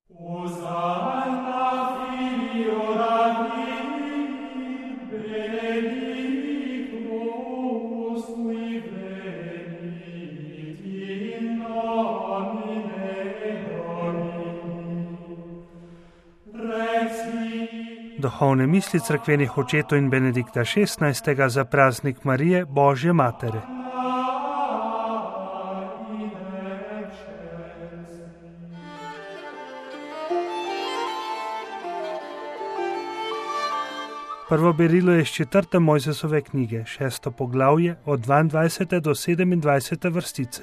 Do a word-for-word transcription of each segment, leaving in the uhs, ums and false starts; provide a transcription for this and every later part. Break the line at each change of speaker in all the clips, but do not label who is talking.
Duhovne misli cerkvenih očetov in Benedikta šestnajstega za praznik Marije, Božje matere. Prvo berilo je iz četrte Mojzesove knjige, šesto poglavje, od dvaindvajsete do sedemindvajsete vrstice.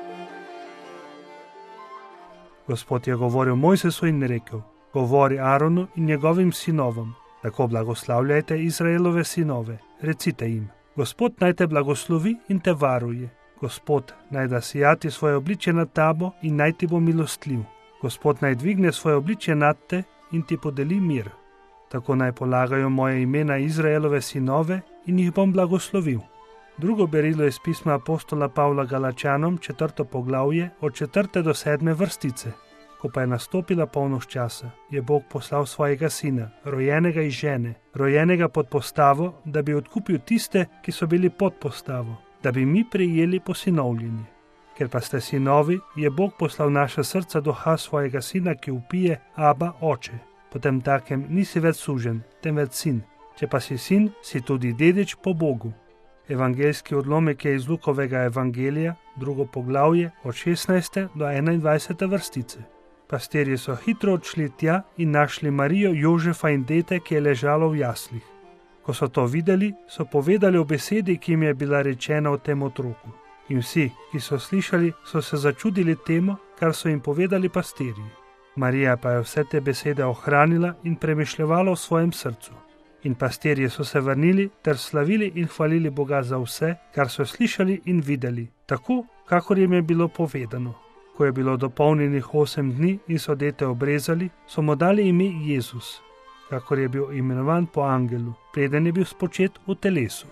Gospod je govoril Mojzesu in rekel: Govori Aronu in njegovim sinovom, tako blagoslavljajte Izraelove sinove, recite jim: Gospod naj te blagoslovi in te varuje. Gospod naj da sijati svoje obličje nad tabo in naj ti bo milostljiv. Gospod naj dvigne svoje obličje nad te in ti podeli mir. Tako naj polagajo moje imena Izraelove sinove in jih bom blagoslovil. Drugo berilo je iz pisma apostola Pavla Galačanom, četrto poglavje, od četrte do sedme vrstice. Ko pa je nastopila polnoč časa, je Bog poslal svojega sina, rojenega iz žene, rojenega pod postavo, da bi odkupil tiste, ki so bili pod postavo, da bi mi prejeli posinovljenje. Ker pa ste sinovi, je Bog poslal naša srca duha svojega sina, ki vpije: Aba, oče. Potem takem nisi več sužen, temveč sin. Če pa si sin, si tudi dedič po Bogu. Evangeljski odlomek je iz Lukovega evangelija, drugo poglavje, od šestnajste do enaindvajsete vrstice. Pastirji so hitro odšli tja in našli Marijo, Jožefa in dete, ki je ležalo v jaslih. Ko so to videli, so povedali o besedi, ki jim je bila rečena o tem otroku. In vsi, ki so slišali, so se začudili temu, kar so jim povedali pastirji. Marija pa je vse te besede ohranila in premišljevala v svojem srcu. In pastirji so se vrnili ter slavili in hvalili Boga za vse, kar so slišali in videli, tako, kakor jim je bilo povedano. Ko je bilo dopolnjenih osem dni in so dete obrezali, so mu dali ime Jezus, kakor je bil imenovan po angelu, preden je bil spočet v telesu.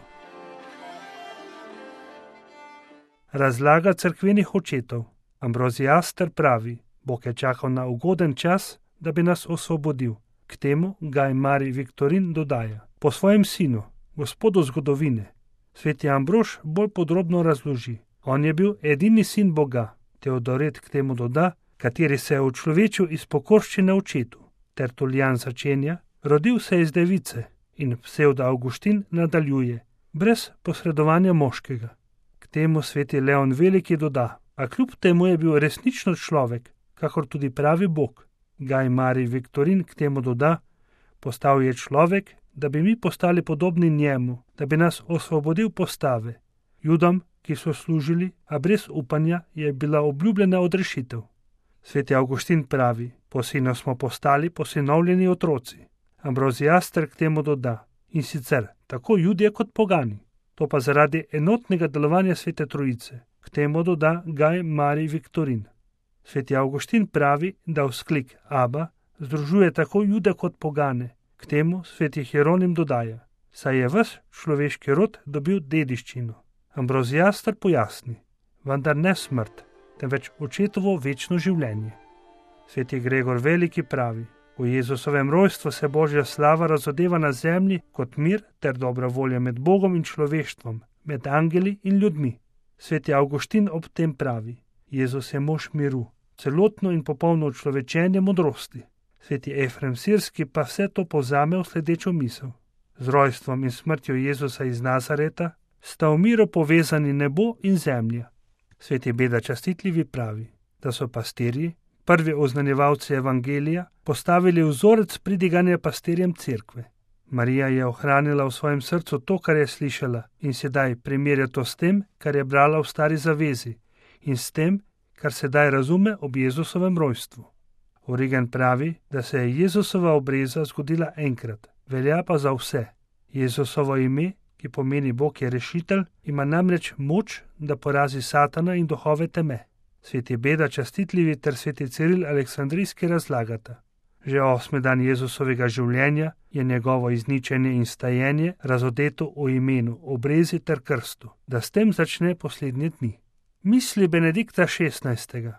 Razlaga cerkvenih očetov. Ambroziaster pravi: Bog je čakal na ugoden čas, da bi nas osvobodil. K temu Gaj Marij Viktorin dodaja: Po svojem sinu, gospodu zgodovine. Sveti Ambrož bolj podrobno razloži: On je bil edini sin Boga. Teodoret k temu doda: kateri se je učlovečil iz pokorščine očetu. Tertulijan začenja: Rodil se iz device. In Psevdo Avguštin nadaljuje: brez posredovanja moškega. K temu sveti Leon Veliki doda: a kljub temu je bil resnično človek, kakor tudi pravi Bog. Gaj Marij Viktorin k temu doda: postal je človek, da bi mi postali podobni njemu, da bi nas osvobodil postave. Judom, ki so služili, a brez upanja, je bila obljubljena odrešitev. Sveti Avguštin pravi: po sinu smo postali posinovljeni otroci. Ambroziaster k temu doda: in sicer tako Judje kot pogani. To pa zaradi enotnega delovanja Svete Trojice. K temu doda Gaj Marij Viktorin. Sveti Avguštin pravi, da vzklik Aba združuje tako Jude kot pogane. K temu sveti Hieronim dodaja: saj je ves človeški rod dobil dediščino. Ambroziaster pojasni: vendar ne smrt, temveč očetovo večno življenje. Sveti Gregor Veliki pravi: v Jezusovem rojstvu se Božja slava razodeva na zemlji kot mir ter dobra volja med Bogom in človeštvom, med angeli in ljudmi. Sveti Avguštin ob tem pravi: Jezus je mož miru, celotno in popolno človečenje modrosti. Sveti Efrem Sirski pa vse to povzame v sledečo misel: z rojstvom in smrtjo Jezusa iz Nazareta sta v miru povezani nebo in zemlja. Sveti Beda Častitljivi pravi, da so pastirji, prvi oznanjevalci evangelija, postavili vzorec pridiganja pastirjem cerkve. Marija je ohranila v svojem srcu to, kar je slišala, in sedaj primerja to s tem, kar je brala v Stari zavezi, in s tem, kar sedaj razume ob Jezusovem rojstvu. Origen pravi, da se je Jezusova obreza zgodila enkrat, velja pa za vse. Jezusovo ime, ki pomeni Bog je rešitelj, ima namreč moč, da porazi Satana in duhove teme. Sveti Beda Častitljivi ter sveti Ciril Aleksandrijski razlagata: že osmi dan Jezusovega življenja je njegovo izničenje in stajenje razodeto v imenu, obrezi ter krstu, da s tem začne poslednje dni. Misli Benedikta šestnajstega.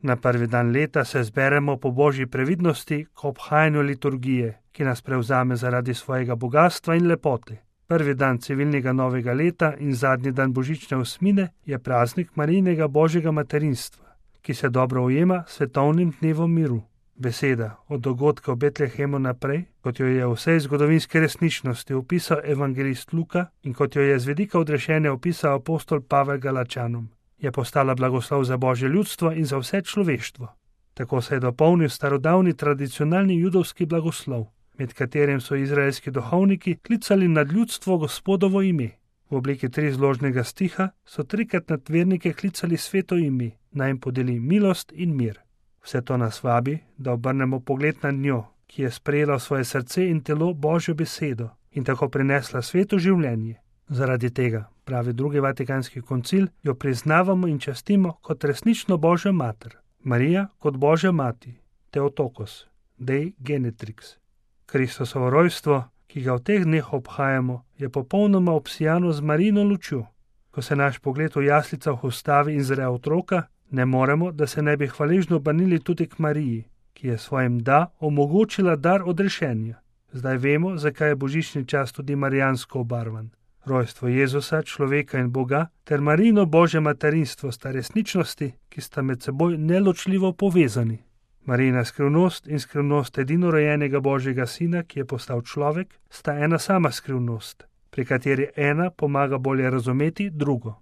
Na prvi dan leta se zberemo po božji previdnosti k obhajanju liturgije, ki nas prevzame zaradi svojega bogatstva in lepote. Prvi dan civilnega novega leta in zadnji dan božične osmine je praznik Marijinega božjega materinstva, ki se dobro ujema s svetovnim dnevom miru. Beseda od dogodka v Betlehemu naprej, kot jo je v vsej zgodovinski resničnosti opisal evangelist Luka in kot jo je z vidika odrešenja opisal apostol Pavel Galačanom, je postala blagoslov za božje ljudstvo in za vse človeštvo. Tako se je dopolnil starodavni tradicionalni judovski blagoslov, med katerim so izraelski duhovniki klicali nad ljudstvo Gospodovo ime. V obliki trizložnega stiha so trikrat nad vernike klicali sveto ime, naj jim podeli milost in mir. Vse to nas vabi, da obrnemo pogled na njo, ki je sprejela v svoje srce in telo Božjo besedo in tako prinesla sveto življenje. Zaradi tega, pravi drugi vatikanski koncil, jo priznavamo in častimo kot resnično Božjo mater. Marija kot Božja mati, Theotokos, Dei Genetrix. Kristosovo rojstvo, ki ga v teh dneh obhajamo, je popolnoma obsijano z Marijino lučjo. Ko se naš pogled v jaslicah ustavi in zre otroka, ne moremo, da se ne bi hvaležno obrnili tudi k Mariji, ki je svojim da omogočila dar odrešenja. Zdaj vemo, zakaj je božični čas tudi marijansko obarvan. Rojstvo Jezusa, človeka in Boga, ter Marijino božje materinstvo sta resničnosti, ki sta med seboj neločljivo povezani. Marijina skrivnost in skrivnost edinorojenega Božjega sina, ki je postal človek, sta ena sama skrivnost, pri kateri ena pomaga bolje razumeti drugo.